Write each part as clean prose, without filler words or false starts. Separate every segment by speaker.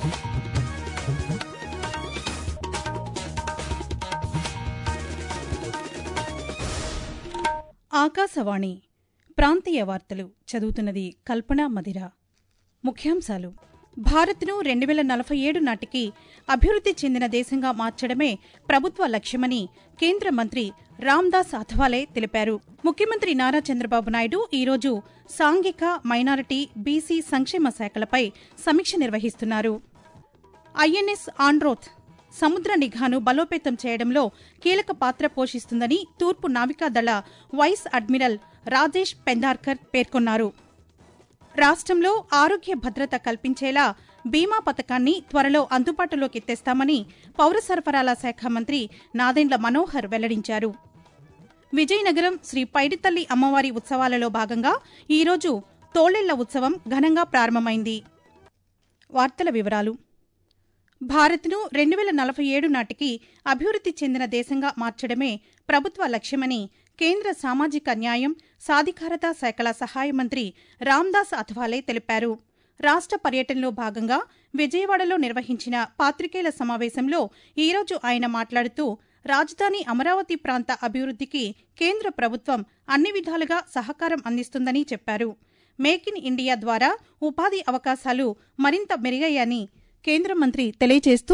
Speaker 1: ఆకాశవాణి ప్రాంతీయ వార్తలు చదువుతున్నది కల్పన మదిర. ముఖ్యాంశాలు: భారత్ను 2047 నాటికి అభివృద్ది చెందిన దేశంగా మార్చడమే ప్రభుత్వ లక్ష్యమని కేంద్ర మంత్రి రామ్దాస్ అథవాలే తెలిపారు. ముఖ్యమంత్రి నారా చంద్రబాబు నాయుడు ఈరోజు సాంఘిక, మైనారిటీ, బీసీ సంక్షేమ శాఖలపై సమీక్ష నిర్వహిస్తున్నారు. ఐఎన్ఎస్ ఆండ్రోత్ సముద్ర నిఘాను బలోపేతం చేయడంలో కీలక పాత్ర పోషిస్తుందని తూర్పు నావికాదళ వైస్ అడ్మిరల్ రాజేష్ పెందార్కర్ పేర్కొన్నారు. రాష్ట్రంలో ఆరోగ్య భద్రత కల్పించేలా బీమా పథకాన్ని త్వరలో అందుబాటులోకి తెస్తామని పౌర సరఫరాల శాఖ మంత్రి నాదెండ్ల మనోహర్ వెల్లడించారు. విజయనగరం శ్రీ పైడితల్లి అమ్మవారి ఉత్సవాలలో భాగంగా ఈరోజు తోళేళ్ల ఉత్సవం ఘనంగా ప్రారంభమైంది. వార్తల వివరాలు: భారత్ను 2047 నాటికి అభివృద్ది చెందిన దేశంగా మార్చడమే ప్రభుత్వ లక్ష్యమని కేంద్ర సామాజిక న్యాయం, సాధికారత శాఖల సహాయ మంత్రి రామ్దాస్ అథవాలే తెలిపారు. రాష్ట పర్యటనలో భాగంగా విజయవాడలో నిర్వహించిన పాత్రికేయుల సమావేశంలో ఈరోజు ఆయన మాట్లాడుతూ రాజధాని అమరావతి ప్రాంత అభివృద్దికి కేంద్ర ప్రభుత్వం అన్ని విధాలుగా సహకారం అందిస్తుందని చెప్పారు. మేక్ ఇన్ ఇండియా ద్వారా ఉపాధి అవకాశాలు మరింత మెరుగయ్యాయని కేంద్ర మంత్రి తెలియజేస్తూ,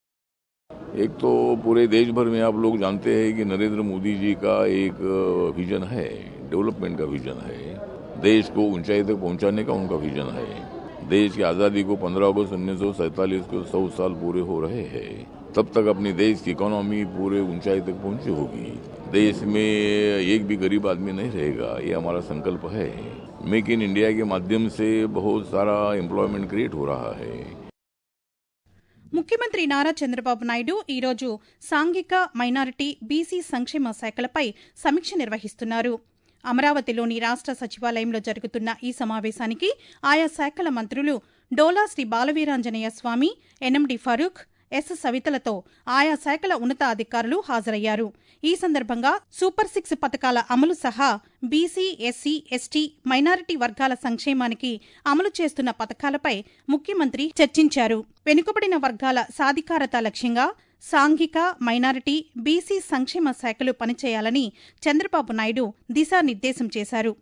Speaker 2: एक तो पूरे देश भर में आप लोग जानते हैं कि नरेंद्र मोदी जी का एक विजन है, डेवलपमेंट का विजन है, देश को ऊंचाई तक पहुंचाने का उनका विजन है। देश की आजादी को 15 अगस्त 1947 को 100 साल पूरे हो रहे हैं। तब तक अपनी देश की इकोनॉमी पूरे ऊंचाई तक पहुंची होगी। देश में एक भी गरीब आदमी नहीं रहेगा, ये हमारा संकल्प है। मेक इन इंडिया के माध्यम से बहुत सारा एम्प्लॉयमेंट क्रिएट हो रहा है।
Speaker 1: ముఖ్యమంత్రి నారా చంద్రబాబు నాయుడు ఈరోజు సాంఘిక, మైనారిటీ, బీసీ సంక్షేమ శాఖలపై సమీక్ష నిర్వహిస్తున్నారు. అమరావతిలోని రాష్ట సచివాలయంలో జరుగుతున్న ఈ సమావేశానికి ఆయా శాఖల మంత్రులు డోలా శ్రీ బాలవీరాంజనేయ స్వామి, ఎన్ఎండి ఫరూక్, ఎస్ సవితలతో ఆయా శాఖల ఉన్నతాధికారులు హాజరయ్యారు. ఈ సందర్భంగా సూపర్ 6 పథకాల అమలు సహా బీసీ, ఎస్సీ, ఎస్టీ, మైనారిటీ వర్గాల సంక్షేమానికి అమలు చేస్తున్న పథకాలపై ముఖ్యమంత్రి చర్చించారు. వెనుకబడిన వర్గాల సాధికారత లక్ష్యంగా సాంఘిక, మైనారిటీ, బీసీ సంక్షేమ శాఖలు పనిచేయాలని చంద్రబాబు నాయుడు దిశానిర్దేశం చేశారు.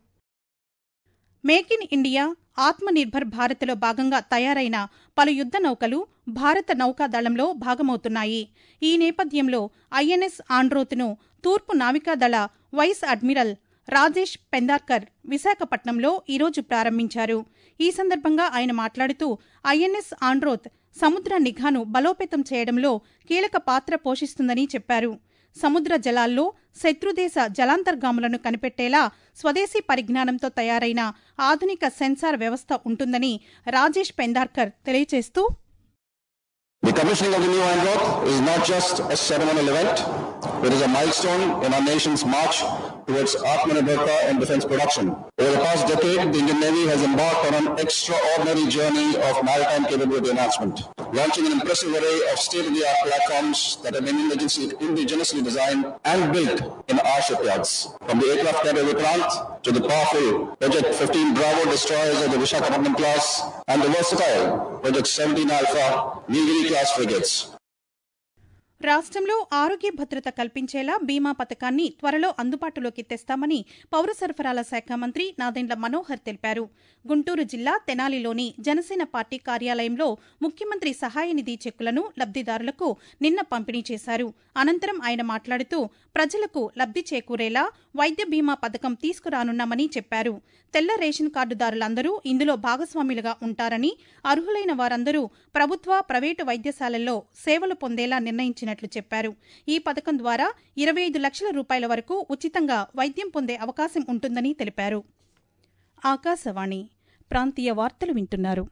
Speaker 1: మేక్ ఇన్ ఇండియా, ఆత్మ నిర్భర్ భారత్లో భాగంగా తయారైన పలు యుద్ద నౌకలు భారత నౌకాదళంలో భాగమవుతున్నాయి. ఈ నేపథ్యంలో ఐఎన్ఎస్ ఆండ్రోత్ను తూర్పు నావికాదళ వైస్ అడ్మిరల్ రాజేష్ పెందార్కర్ విశాఖపట్నంలో ఈరోజు ప్రారంభించారు. ఈ సందర్భంగా ఆయన మాట్లాడుతూ ఐఎన్ఎస్ ఆండ్రోత్ సముద్ర నిఘాను బలోపేతం చేయడంలో కీలక పాత్ర పోషిస్తుందని చెప్పారు. సముద్ర జలాల్లో శత్రుదేశ జలాంతర్గాములను కనిపెట్టేలా స్వదేశీ పరిజ్ఞానంతో తయారైన ఆధునిక సెన్సార్ వ్యవస్థ ఉంటుందని రాజేష్ పెందార్కర్ తెలియజేస్తూ,
Speaker 3: The commissioning of the new Androth is not just a ceremonial event, it is a milestone in our nation's march towards Atmanirbharta and defense production. Over the past decade, the Indian Navy has embarked on an extraordinary journey of maritime capability enhancement, launching an impressive array of state-of-the-art platforms that have been indigenously designed and built in our shipyards. From the aircraft carrier Vikrant to the powerful Project 15 Bravo destroyers of the Visakhapatnam class and the versatile Project 17 Alpha Nilgiri class frigates.
Speaker 1: రాష్ట్రంలో ఆరోగ్య భద్రత కల్పించేలా బీమా పథకాన్ని త్వరలో అందుబాటులోకి తెస్తామని పౌర సరఫరాల శాఖ మంత్రి నాదెండ్ల మనోహర్ తెలిపారు. గుంటూరు జిల్లా తెనాలిలోని జనసేన పార్టీ కార్యాలయంలో ముఖ్యమంత్రి సహాయ నిధి చెక్కులను లబ్దిదారులకు నిన్న పంపిణీ చేశారు. అనంతరం ఆయన మాట్లాడుతూ ప్రజలకు లబ్ది చేకూరేలా వైద్య బీమా పథకం తీసుకురానున్నామని చెప్పారు. తెల్ల రేషన్ కార్డుదారులందరూ ఇందులో భాగస్వాములుగా ఉంటారని, అర్హులైన వారందరూ ప్రభుత్వ, ప్రైవేటు వైద్యశాలల్లో సేవలు పొందేలా నిర్ణయించినట్లు చెప్పారు. ఈ పథకం ద్వారా 25 లక్షల రూపాయల వరకు ఉచితంగా వైద్యం పొందే అవకాశం ఉంటుందని తెలిపారు. ఆకాశవాణి ప్రాంతీయ వార్తలు వింటున్నారు.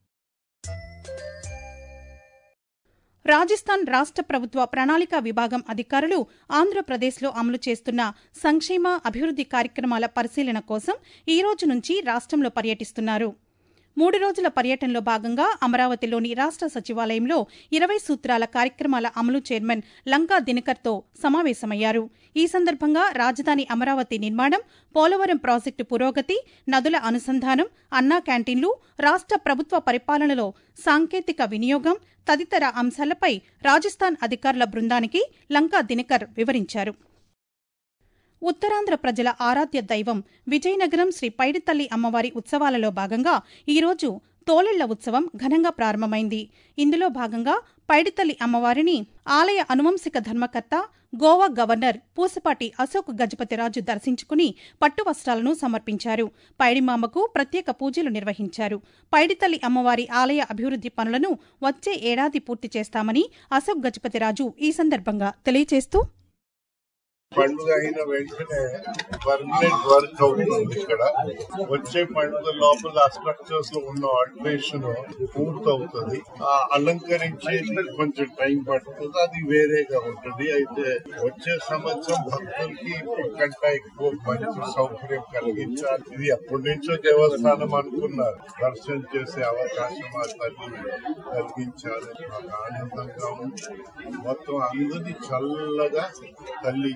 Speaker 1: రాజస్థాన్ రాష్ట ప్రభుత్వ ప్రణాళికా విభాగం అధికారులు ఆంధ్రప్రదేశ్లో అమలు చేస్తున్న సంక్షేమ, అభివృద్ది కార్యక్రమాల పరిశీలన కోసం ఈ రోజు నుంచి రాష్ట్రంలో పర్యటిస్తున్నారు. 3 రోజుల పర్యటనలో భాగంగా అమరావతిలోని రాష్ట సచివాలయంలో 20 సూత్రాల కార్యక్రమాల అమలు చైర్మన్ లంకా దినకర్తో సమావేశమయ్యారు. ఈ సందర్భంగా రాజధాని అమరావతి నిర్మాణం, పోలవరం ప్రాజెక్టు పురోగతి, నదుల అనుసంధానం, అన్నా క్యాంటీన్లు, రాష్ట ప్రభుత్వ పరిపాలనలో సాంకేతిక వినియోగం తదితర అంశాలపై రాజస్థాన్ అధికారుల బృందానికి లంకా దినకర్ వివరించారు. ఉత్తరాంధ్ర ప్రజల ఆరాధ్య దైవం విజయనగరం శ్రీ పైడితల్లి అమ్మవారి ఉత్సవాలలో భాగంగా ఈరోజు తోలెళ్ల ఉత్సవం ఘనంగా ప్రారంభమైంది. ఇందులో భాగంగా పైడితల్లి అమ్మవారిని ఆలయ అనువంశిక ధర్మకర్త, గోవా గవర్నర్ పూసపాటి అశోక్ గజపతిరాజు దర్శించుకుని పట్టు వస్త్రాలను సమర్పించారు. పైడిమాంబకు ప్రత్యేక పూజలు నిర్వహించారు. పైడితల్లి అమ్మవారి ఆలయ అభివృద్ది పనులను వచ్చే ఏడాది పూర్తి చేస్తామని అశోక్ గజపతిరాజు ఈ సందర్భంగా తెలియజేస్తూ,
Speaker 4: పండుగ అయిన వెంటనే పర్మనెంట్ వర్క్ అవుతుంది. ఇక్కడ వచ్చే పండుగ లోపల ఆ స్ట్రక్చర్స్ లో ఉన్న ఆల్టరేషన్ పూర్తవుతుంది. ఆ అలంకరించేది కొంచెం టైం పడుతుంది, అది వేరేగా ఉంటుంది. అయితే వచ్చే సంవత్సరం భక్తులకి ఇప్పటికంటే ఎక్కువ మంచి సౌకర్యం కలిగించాలి. ఇది ఎప్పటి నుంచో దేవస్థానం అనుకున్నారు. దర్శనం చేసే అవకాశం ఆ తల్లి కలిగించాలి. నాకు ఆనందంగా ఉంది. మొత్తం అందరినీ చల్లగా తల్లి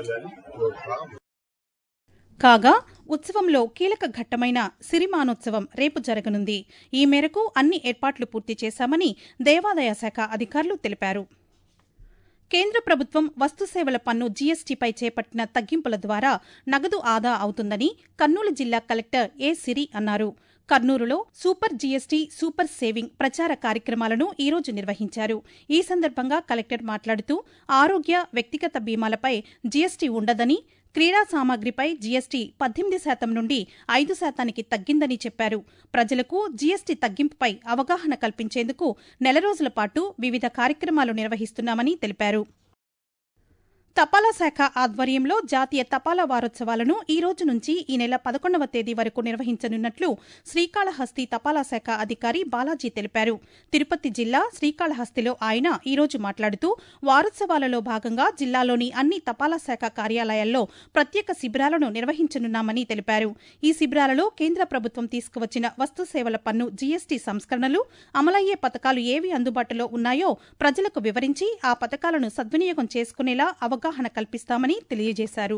Speaker 1: కాగా ఉత్సవంలో కీలక ఘట్టమైన సిరిమానోత్సవం రేపు జరగనుంది. ఈ మేరకు అన్ని ఏర్పాట్లు పూర్తి చేశామని దేవాదాయ శాఖ అధికారులు తెలిపారు. కేంద్ర ప్రభుత్వం వస్తుసేవల పన్ను జీఎస్టీపై చేపట్టిన తగ్గింపుల ద్వారా నగదు ఆదా అవుతుందని కర్నూలు జిల్లా కలెక్టర్ ఏ సిరి అన్నారు. కర్నూలులో సూపర్ జీఎస్టీ, సూపర్ సేవింగ్ ప్రచార కార్యక్రమాలను ఈరోజు నిర్వహించారు. ఈ సందర్భంగా కలెక్టర్ మాట్లాడుతూ ఆరోగ్య, వ్యక్తిగత బీమాలపై జీఎస్టీ ఉండదని, క్రీడా సామాగ్రిపై జీఎస్టీ 18% నుండి 5% తగ్గిందని చెప్పారు. ప్రజలకు జీఎస్టీ తగ్గింపుపై అవగాహన కల్పించేందుకు 4 రోజుల పాటు వివిధ కార్యక్రమాలు నిర్వహిస్తున్నామని తెలిపారు. తపాలా శాఖ ఆధ్వర్యంలో జాతీయ తపాలా వారోత్సవాలను ఈ రోజు నుంచి ఈ నెల 11వ తేదీ వరకు నిర్వహించనున్నట్లు శ్రీకాళహస్తి తపాలా శాఖ అధికారి బాలాజీ తెలిపారు. తిరుపతి జిల్లా శ్రీకాళహస్తిలో ఆయన ఈ రోజు మాట్లాడుతూ వారోత్సవాలలో భాగంగా జిల్లాలోని అన్ని తపాలా శాఖ కార్యాలయాల్లో ప్రత్యేక శిబిరాలను నిర్వహించనున్నామని తెలిపారు. ఈ శిబిరాలలో కేంద్ర ప్రభుత్వం తీసుకువచ్చిన వస్తుసేవల పన్ను జీఎస్టీ సంస్కరణలు, అమలయ్యే పథకాలు ఏవి అందుబాటులో ఉన్నాయో ప్రజలకు వివరించి ఆ పథకాలను సద్వినియోగం చేసుకునేలా అవగాహన కల్పిస్తామని తెలియజేశారు.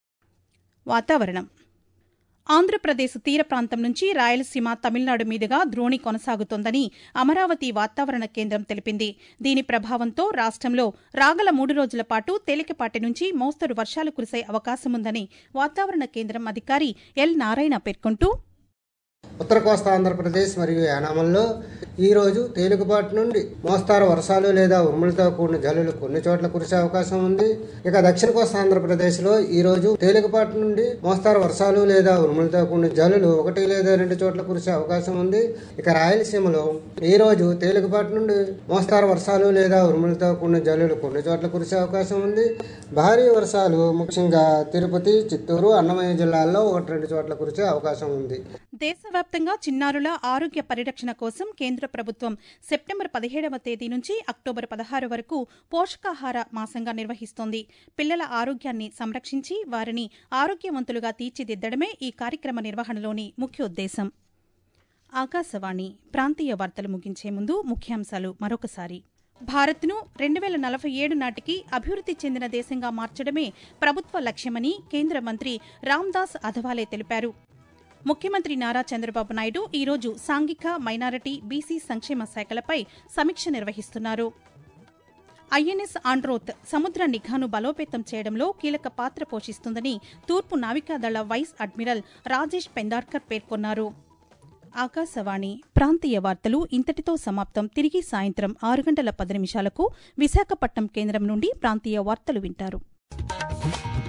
Speaker 1: వాతావరణం. ఆంధ్రప్రదేశ్ తీర ప్రాంతం నుంచి రాయలసీమ, తమిళనాడు మీదుగా ద్రోణి కొనసాగుతోందని అమరావతి వాతావరణ కేంద్రం తెలిపింది. దీని ప్రభావంతో రాష్ట్రంలో రాగల 3 రోజుల పాటు తేలికపాటి నుంచి మోస్తరు వర్షాలు కురిసే అవకాశముందని వాతావరణ కేంద్రం అధికారి ఎల్ నారాయణ పేర్కొంటూ,
Speaker 5: ఉత్తర కోస్తా ఆంధ్రప్రదేశ్ మరియు యానాంలో ఈరోజు తేలికపాటి నుండి మోస్తారు వర్షాలు లేదా ఉరుములతో కూడిన జల్లులు కొన్ని చోట్ల కురిసే అవకాశం ఉంది. ఇక దక్షిణ కోస్తా ఆంధ్రప్రదేశ్లో ఈరోజు తేలికపాటి నుండి మోస్తారు వర్షాలు లేదా ఉరుములతో కూడిన జల్లులు 1 లేదా 2 చోట్ల కురిసే అవకాశం ఉంది. ఇక రాయలసీమలో ఈరోజు తేలికపాటి నుండి మోస్తారు వర్షాలు లేదా ఉరుములతో కూడిన జల్లులు కొన్ని చోట్ల కురిసే అవకాశం ఉంది. భారీ వర్షాలు ముఖ్యంగా తిరుపతి, చిత్తూరు, అన్నమయ్య జిల్లాల్లో 1-2 చోట్ల కురిసే అవకాశం ఉంది.
Speaker 1: దేశవ్యాప్తంగా చిన్నారుల ఆరోగ్య పరిరక్షణ కోసం కేంద్ర ప్రభుత్వం సెప్టెంబర్ 17వ తేదీ నుంచి అక్టోబర్ 16 వరకు పోషకాహార మాసంగా నిర్వహిస్తోంది. పిల్లల ఆరోగ్యాన్ని సంరక్షించి వారిని ఆరోగ్యవంతులుగా తీర్చిదిద్దడమే ఈ కార్యక్రమ నిర్వహణలోని ముఖ్యోద్దేశం. ఆకాశవాణి ప్రాంతీయ వార్తలు ముగించే ముందు ముఖ్యాంశాలు మరొకసారి. భారత్ను 2047 నాటికి అభివృద్ది చెందిన దేశంగా మార్చడమే ప్రభుత్వ లక్ష్యమని కేంద్ర మంత్రి రామ్దాస్ అథవాలే తెలిపారు. ముఖ్యమంత్రి నారా చంద్రబాబు నాయుడు ఈరోజు సాంఘిక, మైనారిటీ, బీసీ సంక్షేమ శాఖలపై సమీక్ష నిర్వహిస్తున్నారు. ఐఎన్ఎస్ ఆండ్రోత్ సముద్ర నిఘాను బలోపేతం చేయడంలో కీలక పాత్ర పోషిస్తుందని తూర్పు నావికాదళ వైస్ అడ్మిరల్ రాజేష్ పెందార్కర్ పేర్కొన్నారు. ఆకాశవాణి ప్రాంతీయ వార్తలు ఇంతటితో సమాప్తం. తిరిగి సాయంత్రం 6 గంటల 10 నిమిషాలకు విశాఖపట్నం కేంద్రం నుండి ప్రాంతీయ వార్తలు వింటారు.